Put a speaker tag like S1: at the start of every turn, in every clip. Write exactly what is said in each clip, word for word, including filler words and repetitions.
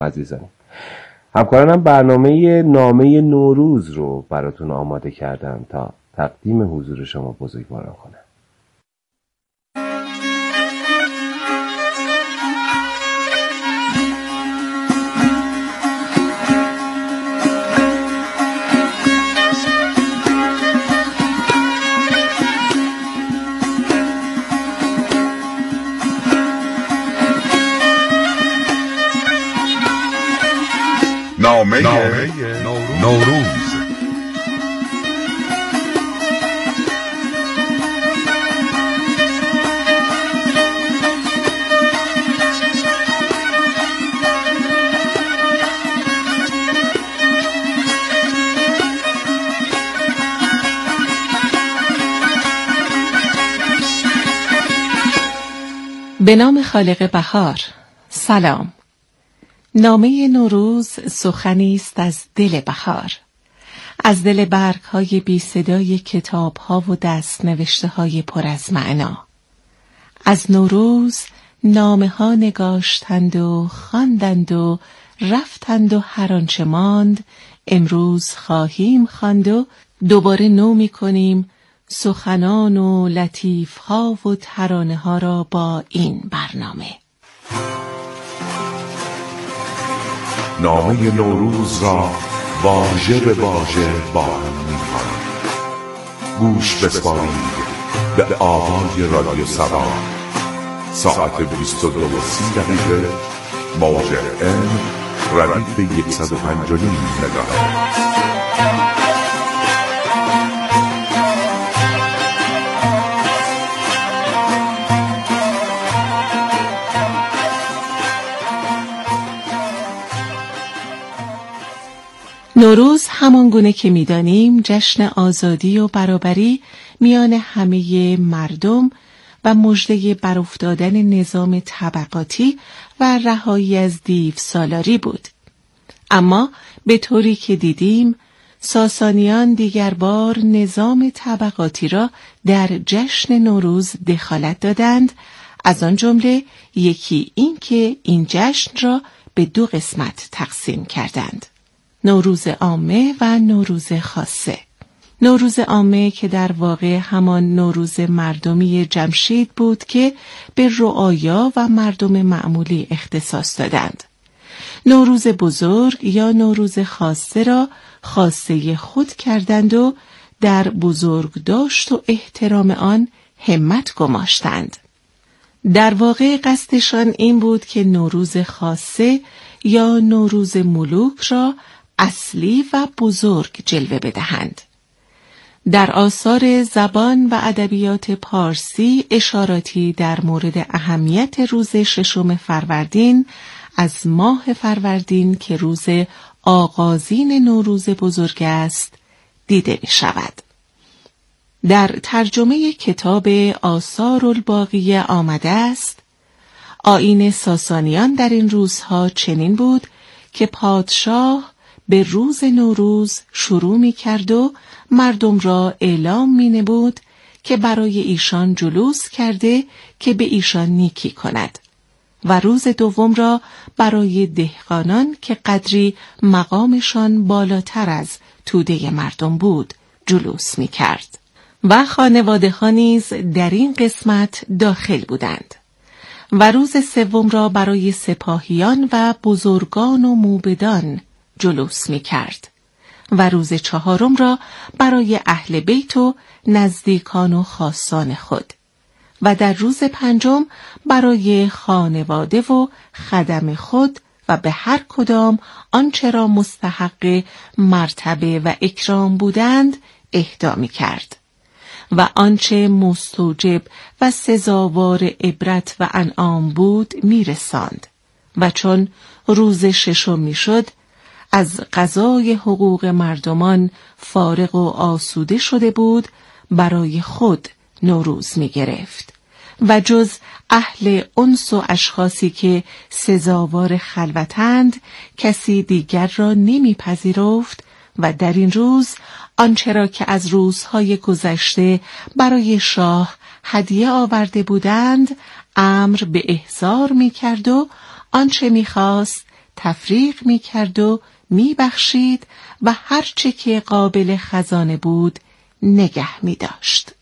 S1: عزیزان، همکارانم برنامه نامه نوروز رو براتون آماده کردم تا تقدیم حضور شما بزرگواران کنم.
S2: نامه, نامه نوروز, نوروز.
S3: به نام خالق بهار. سلام. نامه نوروز سخنی است از دل بهار، از دل برگ‌های بی صدای کتاب‌ها و دست نوشته های پر از معنا. از نوروز نامه‌ها نگاشتند و خواندند و رفتند و هر آنچه ماند امروز خواهیم خواند و دوباره نو می‌کنیم سخنان و لطیف‌ها و ترانه‌ها را با این برنامه.
S2: نامه نوروز را واژه به واژه با هم می‌خوانیم. گوش بسپارید به آوای رادیو سبا. ساعت بیست و دو و سی دقیقه موج ام ردیف صد و پنج و نیم مگاهرتز.
S3: نوروز همان گونه که می‌دانیم جشن آزادی و برابری میان همه مردم و مژده برافتادن نظام طبقاتی و رهایی از دیو سالاری بود. اما به طوری که دیدیم ساسانیان دیگر بار نظام طبقاتی را در جشن نوروز دخالت دادند، از آن جمله یکی این که این جشن را به دو قسمت تقسیم کردند: نوروز عامه و نوروز خاصه. نوروز عامه که در واقع همان نوروز مردمی جمشید بود که به رعایا و مردم معمولی اختصاص دادند. نوروز بزرگ یا نوروز خاصه را خاصه خود کردند و در بزرگداشت و احترام آن همت گماشتند. در واقع قصدشان این بود که نوروز خاصه یا نوروز ملوک را اصلی و بزرگ جلوه بدهند. در آثار زبان و ادبیات پارسی اشاراتی در مورد اهمیت روز ششم فروردین از ماه فروردین که روز آغازین نوروز بزرگ است دیده می شود. در ترجمه کتاب آثار الباقیه آمده است: آیین ساسانیان در این روزها چنین بود که پادشاه به روز نوروز شروع می کرد و مردم را اعلام می نمود که برای ایشان جلوس کرده که به ایشان نیکی کند و روز دوم را برای دهقانان که قدری مقامشان بالاتر از توده مردم بود جلوس می کرد و خانواده ها نیز در این قسمت داخل بودند و روز سوم را برای سپاهیان و بزرگان و موبدان جلوس می کرد و روز چهارم را برای اهل بیت و نزدیکان و خاصان خود و در روز پنجم برای خانواده و خدم خود و به هر کدام آنچه را مستحق مرتبه و اکرام بودند اهدا می کرد و آنچه مستوجب و سزاوار عبرت و انعام بود می رساند و چون روز ششم می شد از قضای حقوق مردمان فارغ و آسوده شده بود برای خود نوروز می گرفت و جز اهل انس و اشخاصی که سزاوار خلوتند کسی دیگر را نمی پذیرفت و در این روز آنچه را که از روزهای گذشته برای شاه هدیه آورده بودند امر به احضار می کرد و آنچه می خواست تفریق می کرد و می بخشید و هرچه که قابل خزانه بود نگه می داشت.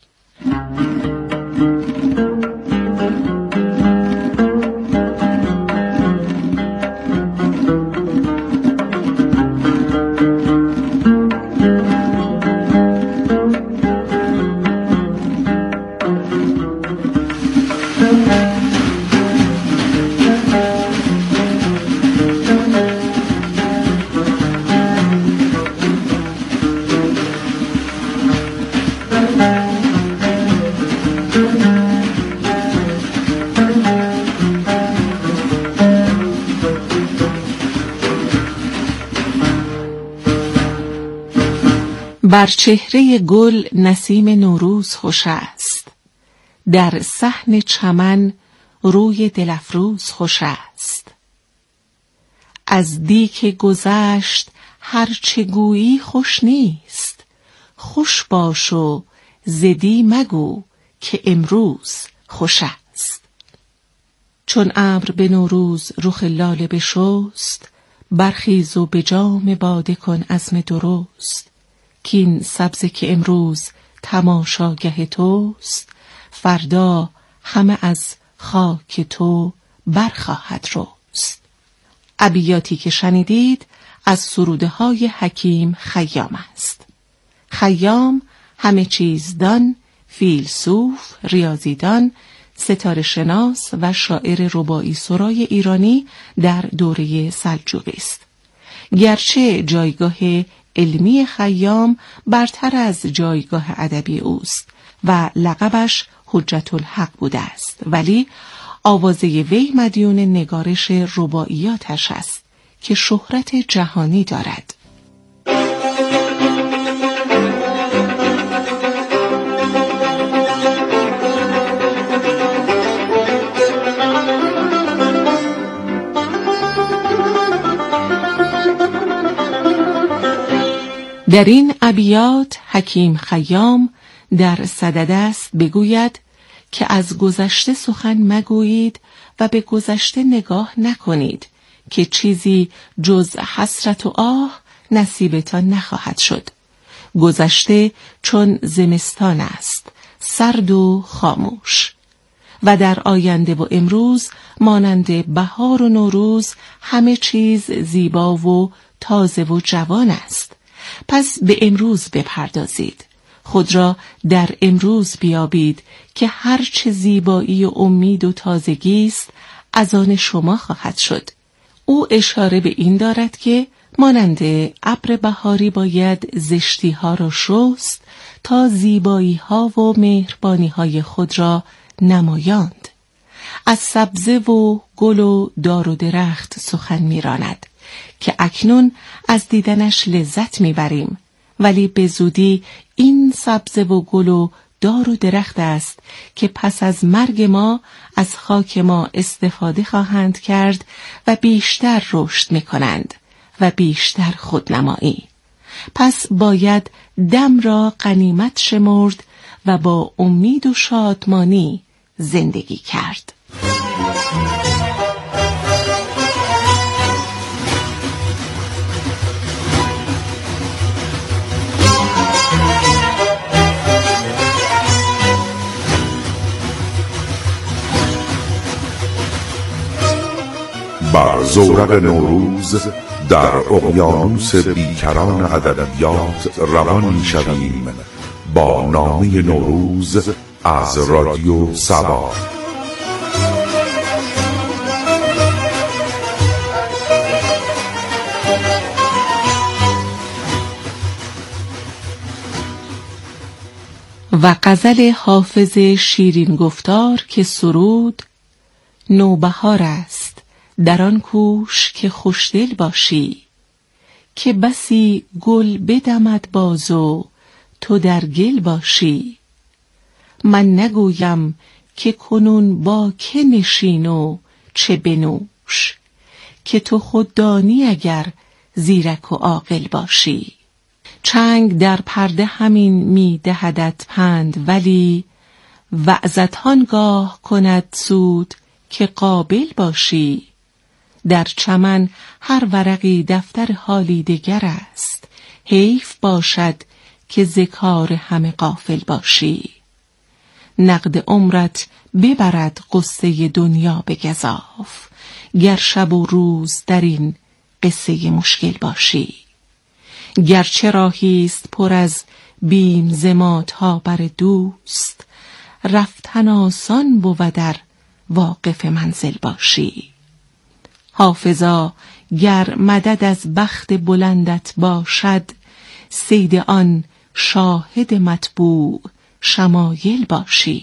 S3: بر چهره گل نسیم نوروز خوش است، در صحن چمن روی دلفروز خوش است. از دی که گذشت هرچه گویی خوش نیست، خوش باش و ز دی مگو که امروز خوش است. چون ابر به نوروز رخ لاله بشست، برخیز و به جام باده کن عزم درست. کین سبزه که امروز تماشاگه توست، فردا همه از خاک تو برخواهد رست. ابیاتی که شنیدید از سروده های حکیم خیام است. خیام همه چیز دان، فیلسوف، ریاضیدان، ستاره شناس و شاعر رباعی سرای ایرانی در دوره سلجوقی است. گرچه جایگاه علمی خیام برتر از جایگاه ادبی اوست و لقبش حجت الحق بوده است، ولی آوازه وی مدیون نگارش رباعیاتش است که شهرت جهانی دارد. در این ابیات حکیم خیام در صدد است بگوید که از گذشته سخن مگویید و به گذشته نگاه نکنید که چیزی جز حسرت و آه نصیبتان نخواهد شد. گذشته چون زمستان است، سرد و خاموش، و در آینده و امروز مانند بهار و نوروز همه چیز زیبا و تازه و جوان است. پس به امروز بپردازید، خود را در امروز بیابید که هر چه زیبایی و امید و تازگی است از آن شما خواهد شد. او اشاره به این دارد که مانند ابر بهاری باید زشتی ها را شست تا زیبایی ها و مهربانی های خود را نمایاند. از سبزه و گل و دار و درخت سخن می‌راند که اکنون از دیدنش لذت میبریم، ولی به زودی این سبزه و گل و دار و درخت است که پس از مرگ ما از خاک ما استفاده خواهند کرد و بیشتر رشد میکنند و بیشتر خودنمایی. پس باید دم را غنیمت شمرد و با امید و شادمانی زندگی کرد.
S2: بر زورق نوروز در اقیانوس بیکران ادبیات روان می‌شویم با نامه نوروز از رادیو سبا.
S3: و غزل حافظ شیرین گفتار که سرود: نوبهار است در آن کوش که خوشدل باشی، که بسی گل بدمد باز و تو در گل باشی. من نگویم که کنون با که نشین و چه بنوش، که تو خود دانی اگر زیرک و عاقل باشی. چنگ در پرده همین می دهدت پند، ولی وعظت آنگاه کند سود که قابل باشی. در چمن هر ورقی دفتر حالی دگر است. حیف باشد که ز کار همه غافل باشی. نقد عمرت ببرد قصه دنیا به گزاف، گر شب و روز در این قصه مشکل باشی. گرچه راهیست پر از بیم زماتها بر دوست، رفتن آسان بود در واقف منزل باشی. حافظا گر مدد از بخت بلندت باشد، صید آن شاهد مطبوع شمایل باشی.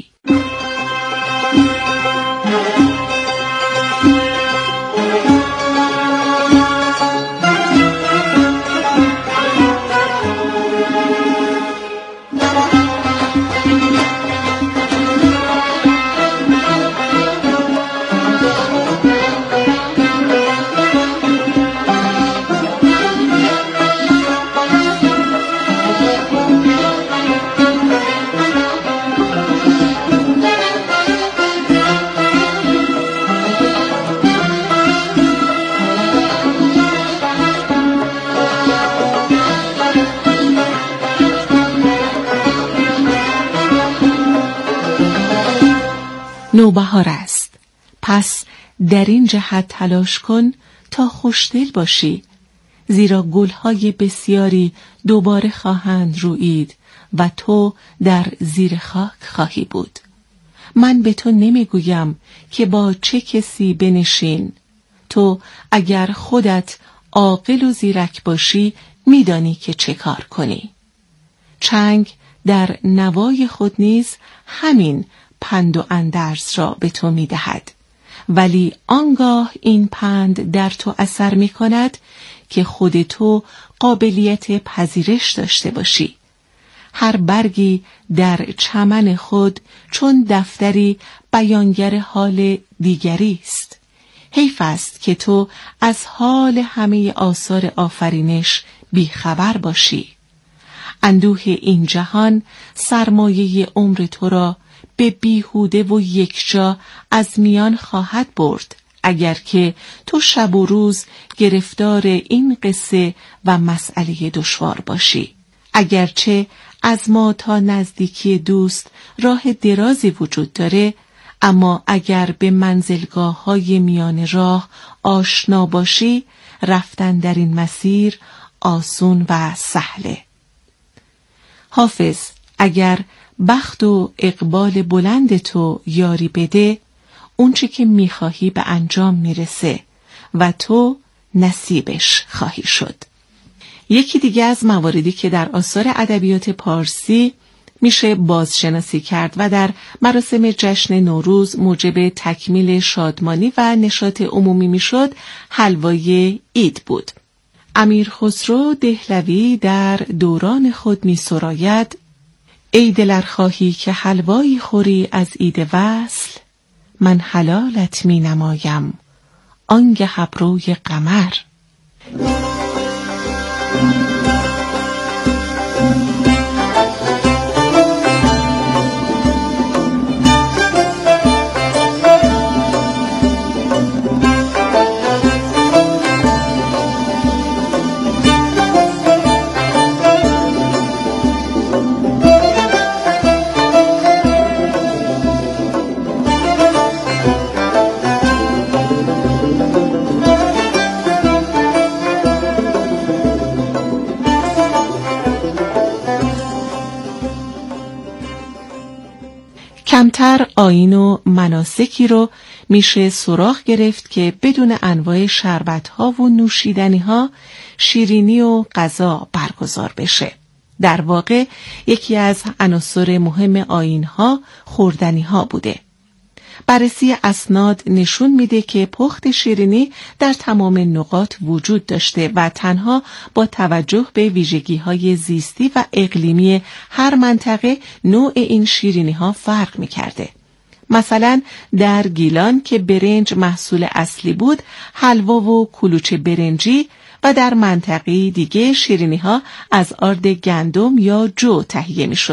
S3: نوبهار است، پس در این جهت تلاش کن تا خوشدل باشی، زیرا گلهای بسیاری دوباره خواهند رویید و تو در زیر خاک خواهی بود. من به تو نمیگویم که با چه کسی بنشین. تو اگر خودت عاقل و زیرک باشی میدانی که چه کار کنی. چنگ در نوای خود نیز همین پند و اندرز را به تو می دهد، ولی آنگاه این پند در تو اثر می کند که خود تو قابلیت پذیرش داشته باشی. هر برگی در چمن خود چون دفتری بیانگر حال دیگری است. حیف است که تو از حال همه آثار آفرینش بیخبر باشی. اندوه این جهان سرمایه عمر تو را به بیهوده و یکجا از میان خواهد برد، اگر که تو شب و روز گرفتار این قصه و مسئله دشوار باشی. اگرچه از ما تا نزدیکی دوست راه درازی وجود داره، اما اگر به منزلگاه های میان راه آشنا باشی، رفتن در این مسیر آسون و سهله. حافظ اگر بخت و اقبال بلند تو یاری بده، اون چی که میخواهی به انجام میرسه و تو نصیبش خواهی شد. یکی دیگه از مواردی که در آثار ادبیات پارسی میشه بازشناسی کرد و در مراسم جشن نوروز موجب تکمیل شادمانی و نشاط عمومی میشد، حلوای عید بود. امیر خسرو دهلوی در دوران خود می‌سراید: ای دل ار خواهی که حلوایی خوری از عید وصل، من حلالت می نمایم آنگه ابروی قمر. کمتر آیین و مناسکی رو میشه سراغ گرفت که بدون انواع شربت‌ها و نوشیدنی‌ها شیرینی و غذا برگزار بشه. در واقع یکی از عناصر مهم آیین‌ها خوردنی‌ها بوده. بررسی اسناد نشون میده که پخت شیرینی در تمام نقاط وجود داشته و تنها با توجه به ویژگی‌های زیستی و اقلیمی هر منطقه نوع این شیرینی‌ها فرق می‌کرده. مثلا در گیلان که برنج محصول اصلی بود، حلوا و کلوچه برنجی، و در منطقه دیگه شیرینی‌ها از آرد گندم یا جو تهیه می‌شد.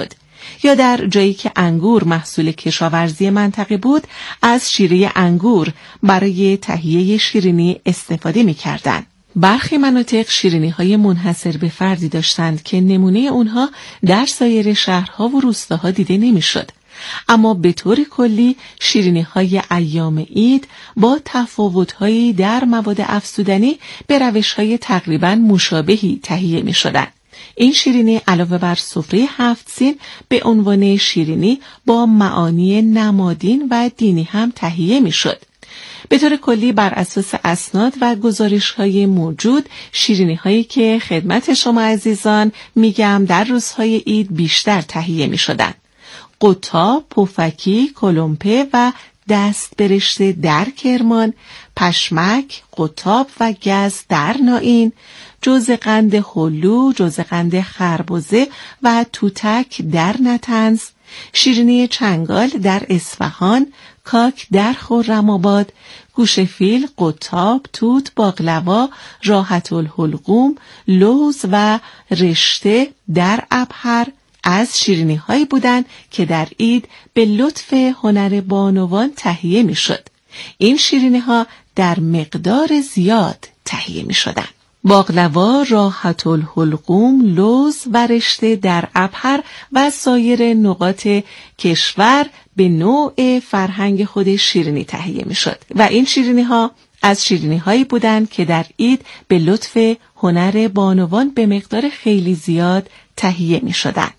S3: یا در جایی که انگور محصول کشاورزی منطقه بود از شیره انگور برای تهیه شیرینی استفاده می‌کردند. برخی مناطق شیرینی‌های منحصر به فردی داشتند که نمونه اونها در سایر شهرها و روستاها دیده نمی‌شد. اما به طور کلی شیرینی‌های ایام عید با تفاوت‌هایی در مواد افزودنی به روش‌های تقریباً مشابهی تهیه می‌شدند. این شیرینی علاوه بر سفره هفت سین به عنوان شیرینی با معانی نمادین و دینی هم تهیه می‌شد. به طور کلی بر اساس اسناد و گزارش‌های موجود شیرینی‌هایی که خدمت شما عزیزان میگم در روزهای عید بیشتر تهیه می‌شدند. قطاب، پفکی، کلمپه و دست برشته در کرمان، پشمک، قطاب و گز در نائین، جوزقند هلو، جوزقند خربزه و توتک در نطنز، شیرینی چنگال در اصفهان، کاک در خرم‌آباد، گوش فیل، قطاب، توت، باقلوا، راحت الحلقوم، لوز و رشته در ابهر از شیرینی هایی بودند که در عید به لطف هنر بانوان تهیه می شد. این شیرینی ها در مقدار زیاد تهیه می شدند. باقلوا، راحت الحلقوم، لوز و رشته در ابهر و سایر نقاط کشور به نوع فرهنگ خود شیرینی تهیه می شد و این شیرینی ها از شیرینی هایی بودند که در عید به لطف هنر بانوان به مقدار خیلی زیاد تهیه می شدند.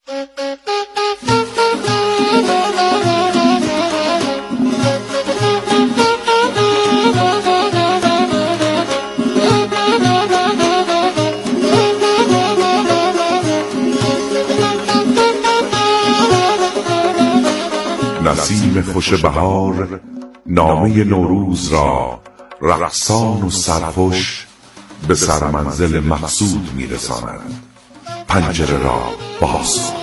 S2: نسیم خوش بهار نامه نوروز را رقصان و سرخوش به سرمنزل مقصود میرساند. پنجره را باز کن.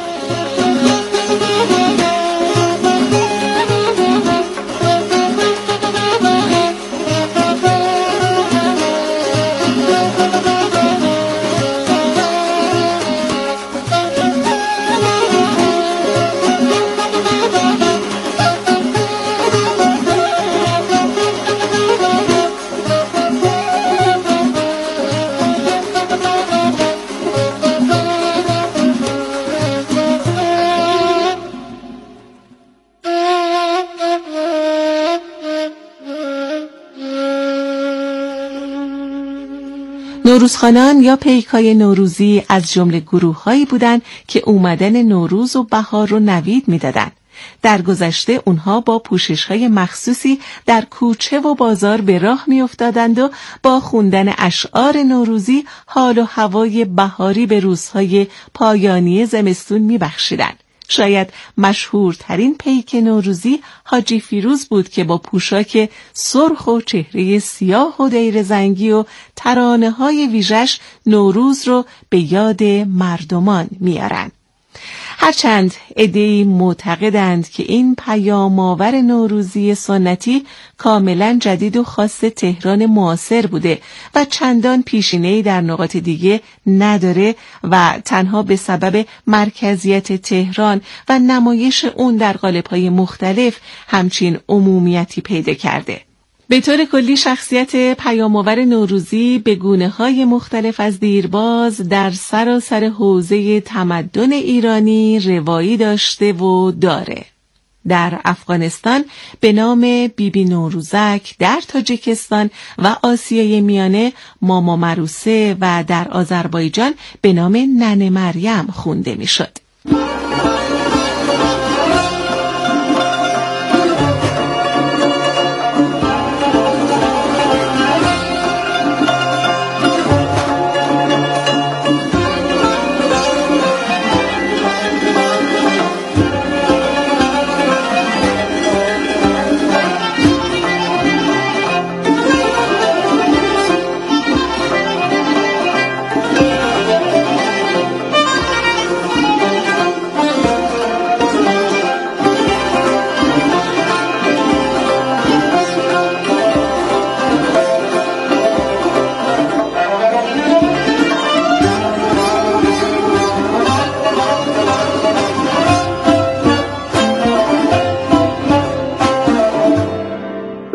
S3: نوروزخوانان یا پیکای نوروزی از جمله گروه‌هایی بودند که اومدن نوروز و بهار رو نوید می‌دادند. در گذشته اونها با پوشش‌های مخصوصی در کوچه و بازار به راه می‌افتادند و با خوندن اشعار نوروزی حال و هوای بهاری به روزهای پایانی زمستون می‌بخشیدند. شاید مشهورترین پیک نوروزی حاجی فیروز بود که با پوشاک سرخ و چهره سیاه و دیر زنگی و ترانه‌های ویژش نوروز رو به یاد مردمان میارن. هرچند عده‌ای معتقدند که این پیام‌آور نوروزی سنتی کاملا جدید و خاص تهران معاصر بوده و چندان پیشینه‌ای در نقاط دیگه نداره و تنها به سبب مرکزیت تهران و نمایش اون در قالب‌های مختلف همچین عمومیتی پیدا کرده. به طور کلی شخصیت پیام‌آور نوروزی به گونه‌های مختلف از دیرباز در سراسر حوزه تمدن ایرانی روایی داشته و داره. در افغانستان به نام بیبی بی نوروزک، در تاجیکستان و آسیای میانه ماما مروسه و در آذربایجان به نام ننه مریم خونده می‌شد.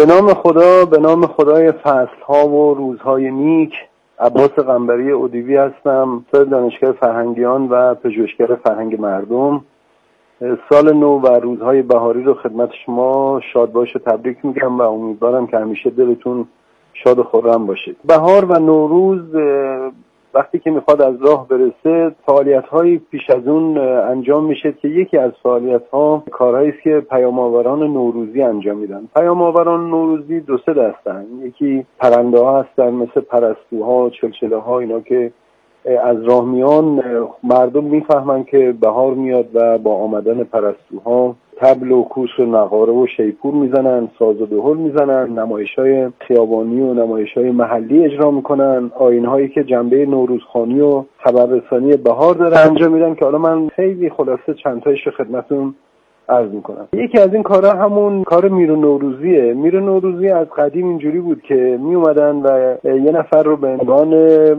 S4: به نام خدا، به نام خدای فصلها و روزهای نیک. عباس قنبری اودیوی هستم، استاد دانشگاه فرهنگیان و پژوهشگر فرهنگ مردم. سال نو و روزهای بهاری رو خدمت شما شاد باش و تبریک میگم و امیدوارم که همیشه دلتون شاد و خرم باشید. بهار و نوروز وقتی که میخواد از راه برسه، فعالیت‌های پیش از اون انجام میشه که یکی از فعالیت‌ها کارهایی است که پیام‌آوران نوروزی انجام میدن. پیام‌آوران نوروزی دو سه دستن. یکی پرنده‌ها هستن مثل پرستوها، چلچله‌ها، اینا که از راه میان مردم میفهمن که بهار میاد و با آمدن پرستوها طبل و کوس و نقاره و شیپور میزنن، ساز و دهل میزنن، نمایش‌های خیابانی و نمایش‌های محلی اجرا میکنن، آیین‌هایی که جنبه نوروزخوانی و خبررسانی بهار داره انجام میدن که حالا من خیلی خلاصه چند تایش رو خدمتتون عرض میکنم. یکی از این کارها همون کار میر نوروزیه. میر نوروزی از قدیم اینجوری بود که می اومدن و یه نفر رو به عنوان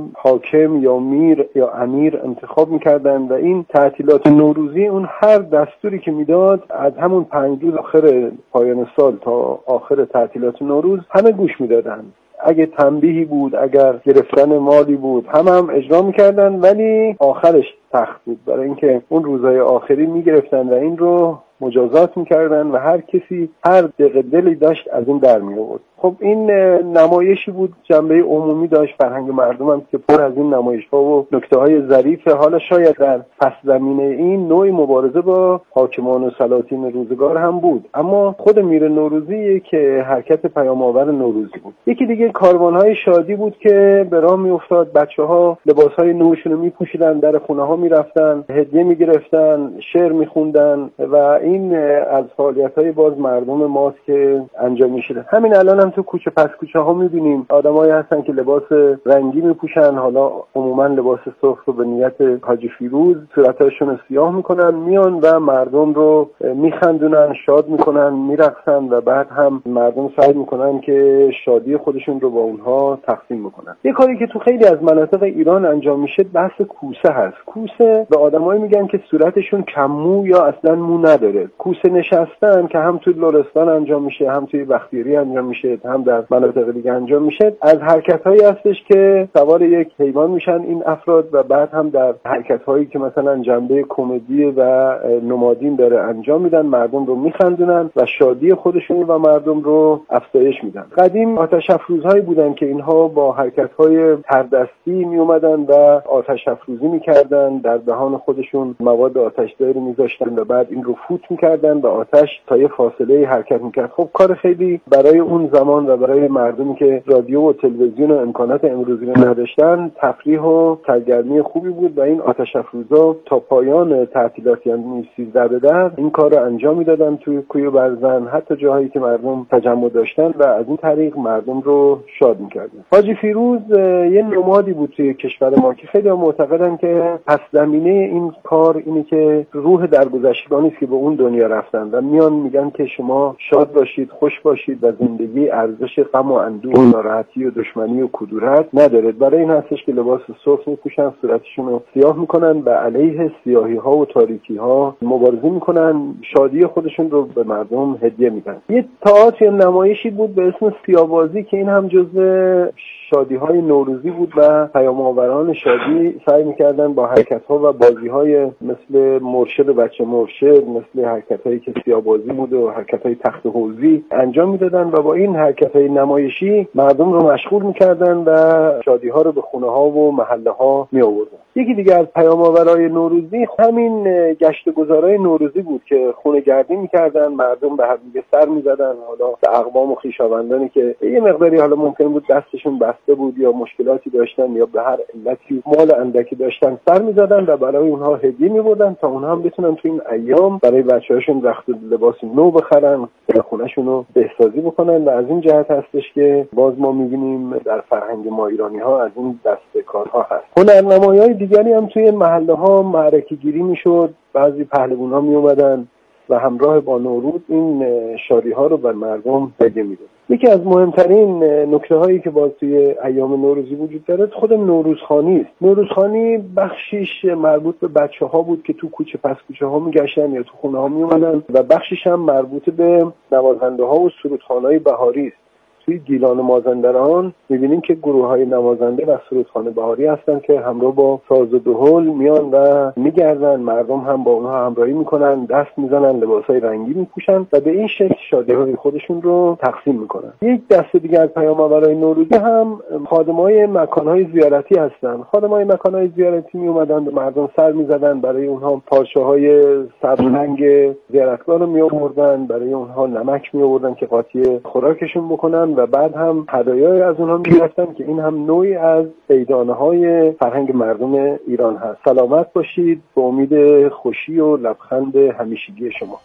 S4: حاکم یا میر یا امیر انتخاب میکردن و این تعطیلات نوروزی اون هر دستوری که میداد از همون پنج روز آخر پایان سال تا آخر تعطیلات نوروز همه گوش میدادن. اگه تنبیهی بود، اگر گرفتن مالی بود، هم هم اجرا میکردن، ولی آخرش سخت بود برای اینکه اون روزهای آخری میگرفتن و این رو مجازات میکردن و هر کسی هر دقیقه دلی داشت از این در می آورد. خب این نمایشی بود، جنبه عمومی داشت. فرهنگ مردم هم که پر از این نمایش ها و نکته های ظریفه. حالا شاید در پس زمینه این نوعی مبارزه با حاکمان و سلاطین روزگار هم بود، اما خود میر نوروزی که حرکت پیام‌آور نوروزی بود. یکی دیگه کاروان های شادی بود که به راه می افتاد، بچه ها لباس های نوشون رو می پوشیدن، در خونه ها می رفتن، هدیه می گرفتن، شعر می خوندن و این از فعالیت های باز مردم ماست که انجام می شده. همین الان هم تو کوچه پس کوچه ها می بینیم آدمایی هستن که لباس رنگی می پوشن، حالا عموما لباس سرخ رو به نیت حاجی فیروز، صورتاشون رو سیاه میکنن، میان و مردم رو میخندونن، شاد میکنن، میرقصن و بعد هم مردم سعی میکنن که شادی خودشون رو با اونها تقسیم میکنن. یه کاری که تو خیلی از مناطق ایران انجام میشه بحث کوسه هست. کوسه به آدمایی میگن که صورتشون کم مو یا اصلا مو نداره. کوسه نشستن که هم توی لرستان انجام میشه، هم توی بختیاری انجام میشه، هم در مناطق دیگه انجام میشه. از حرکت‌هایی هستش که سوار یک حیوان میشن این افراد و بعد هم در حرکت‌هایی که مثلا جنبه کمدی و نمادین داره انجام میدن، مردم رو میخندونن و شادی خودشون و مردم رو افزایش میدن. قدیم آتش افروزهایی بودن که اینها با حرکت‌های تردستی میومدن و آتش افروزی میکردن، در دهان خودشون مواد آتش‌داری میذاشتن و بعد این رو فوت میکردن و آتش تا یه فاصله حرکت میکرد. خب کار خیلی برای اون زمان و برای مردمی که رادیو و تلویزیون و امکانات امروزی رو نداشتن تفریح و سرگرمی خوبی بود و این آتش افروزا تا پایان تعطیلات یعنی سیزده به در این کار رو انجام میدادن توی کوی و برزن، حتی جاهایی که مردم تجمع داشتن و از این طریق مردم رو شاد میکردن. حاجی فیروز یه نمادی بود توی کشور ما که خیلی معتقدن که پس زمینه این کار اینه که روح درگذشتگانی است که به اون دنیا رفتن و میان میگن که شما شاد باشید، خوش باشید و زندگی ارزش غم و اندوه و ناراحتی و دشمنی و کدورت نداره. برای این هستش که لباس سرخ میپوشن، صورتشون رو سیاه میکنن و علیه سیاهی ها و تاریکی ها مبارزه میکنن، شادی خودشون رو به مردم هدیه میدن. یه تئاتر نمایشی بود به اسم سیاه‌بازی که این هم جزء شادی های نوروزی بود و پیام‌آوران شادی سعی میکردن با حرکت ها و بازی های مثل مرشد و بچه مرشد، مثل حرکت هایی که سیاه‌بازی بود و حرکت های تخت حوزی انجام میدادن و با این حرکت های نمایشی مردم رو مشغول میکردن و شادی ها رو به خونه ها و محله ها می آوردن. یکی دیگه از پیام‌آورای نوروزی همین گشت و گذارای نوروزی بود که خونه گردی میکردن، مردم به هم دیگه سر میزدن، حالا به اقوام و خویشاوندانی که یه مقداری حالا ممکن بود دستشون بسته بود یا مشکلاتی داشتن یا به هر علتی مال اندکی داشتن سر میزدن و برای اونها هدیه میبردن تا اونها هم بتونن تو این ایام برای بچه‌هاشون رخت و لباس نو بخرن، خونه‌شون رو بهسازی بکنن و از این جهت هستش که باز ما می‌بینیم در فرهنگ ما ایرانی‌ها از این دسته کارها هست. هنرنمایی‌های دیگری هم توی محله‌ها معرکه‌گیری میشد، بعضی پهلوان‌ها میومدن و همراه با نوروز این شادی‌ها رو بر مردم هدیه میدادن. یکی از مهمترین نکته هایی که باز توی ایام نوروزی وجود داره خود نوروزخوانی است. نوروزخوانی بخشیش مربوط به بچه ها بود که تو کوچه پس کوچه ها میگشتن یا تو خونه ها میومدن و بخشیش هم مربوط به نوازنده ها و سرودخوان‌های بهاری است. توی گیلان مازندران می‌بینیم که گروه‌های نوازنده و سرودخوان بهاری هستن که همراه با ساز و دهل میان و میگردن، مردم هم با اونها همراهی میکنن، دست میزنن، لباسای رنگی میپوشن و به این شکل شادی‌های خودشون رو تقسیم میکنن. یک دسته دیگر از پیام‌آورای نوروزی هم خادمای مکان‌های زیارتی هستن. خادمای مکان‌های زیارتی میومدن به مردم سر میزدن، برای اونها پارچه‌های سبزرنگ زیارتگاه رو میآوردن، برای اونها نمک میآوردن که قاطی خوراکشون بکنن و بعد هم هدایای از اونها می‌گرفتن که این هم نوعی از عیدانه‌های فرهنگ مردم ایران هست. سلامت باشید، به امید خوشی و لبخند همیشگی شما.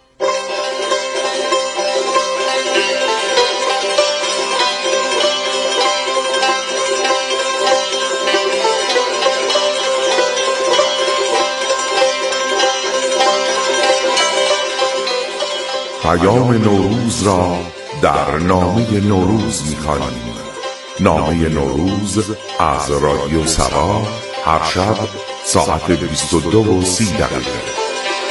S2: پیام نوروز را در نامه نوروز می‌خوانیم. نامه نوروز از رادیو سبا هر شب ساعت بیست و دو و سی دقیقه.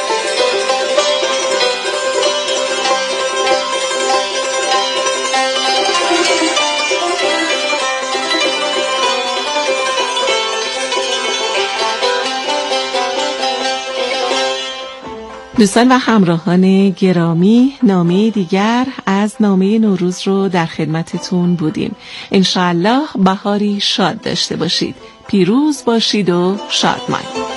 S3: دوستان و همراهان گرامی، نامه دیگر از نامه نوروز رو در خدمتتون بودیم. انشاءالله بهاری شاد داشته باشید. پیروز باشید و شادمان.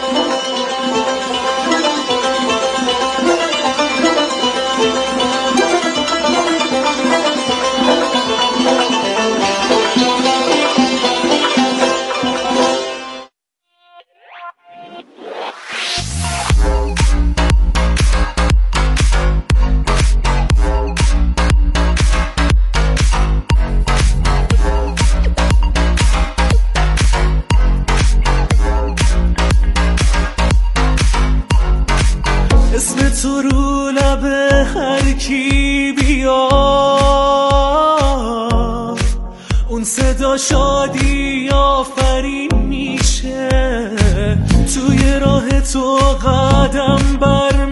S5: تو رو لب هر کی بیا، اون صدا شادی آفرین میشه. توی راه تو قدم بر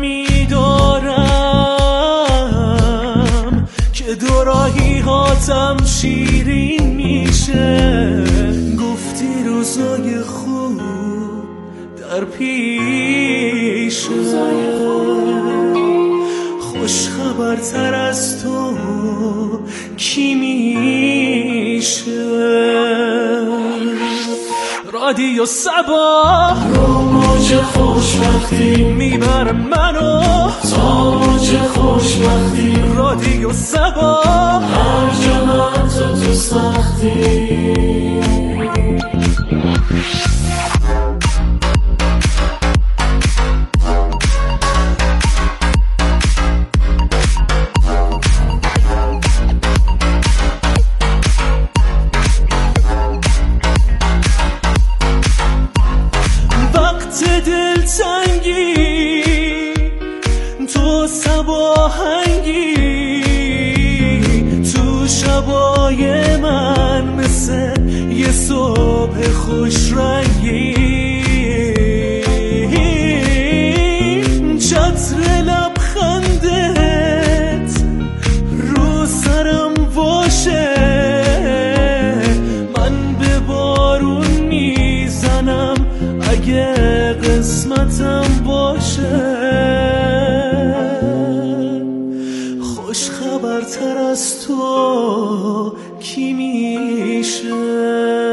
S5: میدارم که دو راهی هاتم شیرین میشه. گفتی روزای خوب در پیش، خوش خبرتر از تو کی میشه؟ رادیو سبا رو موج خوشبختی میبره منو تا موج خوشبختی. رادیو سبا هر جا من تو تو سختی. شبای من مثل یه صبح خوش رنگی، چتر لبخندت رو سرم باشه. من به بارون میزنم اگه قسمتم باشه. خوش خبرتر از تو کی میشه؟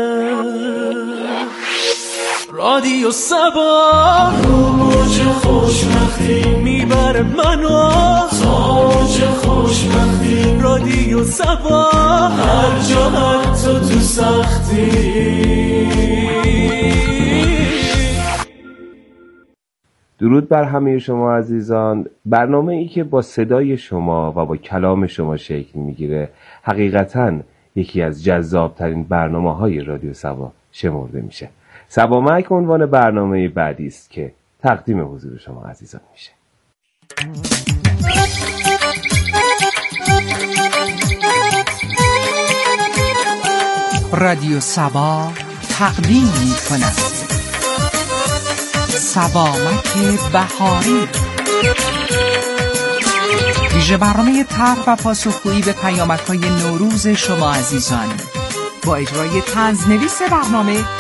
S5: رادیو سبا رو موج خوشبختی میبره منو تا موج خوشبختی. رادیو سبا هر جا هر تو تو سختی.
S1: درود بر همه شما عزیزان. برنامه ای که با صدای شما و با کلام شما شکل میگیره حقیقتاً یکی از جذابترین برنامه های رادیو سبا شمرده میشه. سبا مک عنوان برنامه بعدی است که تقدیم حضور شما عزیزان میشه.
S6: رادیو سبا تقدیم می کند سبامک بهاری، ویژه برنامه طرح و پاسخگویی به پیامک‌های نوروز شما عزیزان، با اجرای طنزنویس برنامه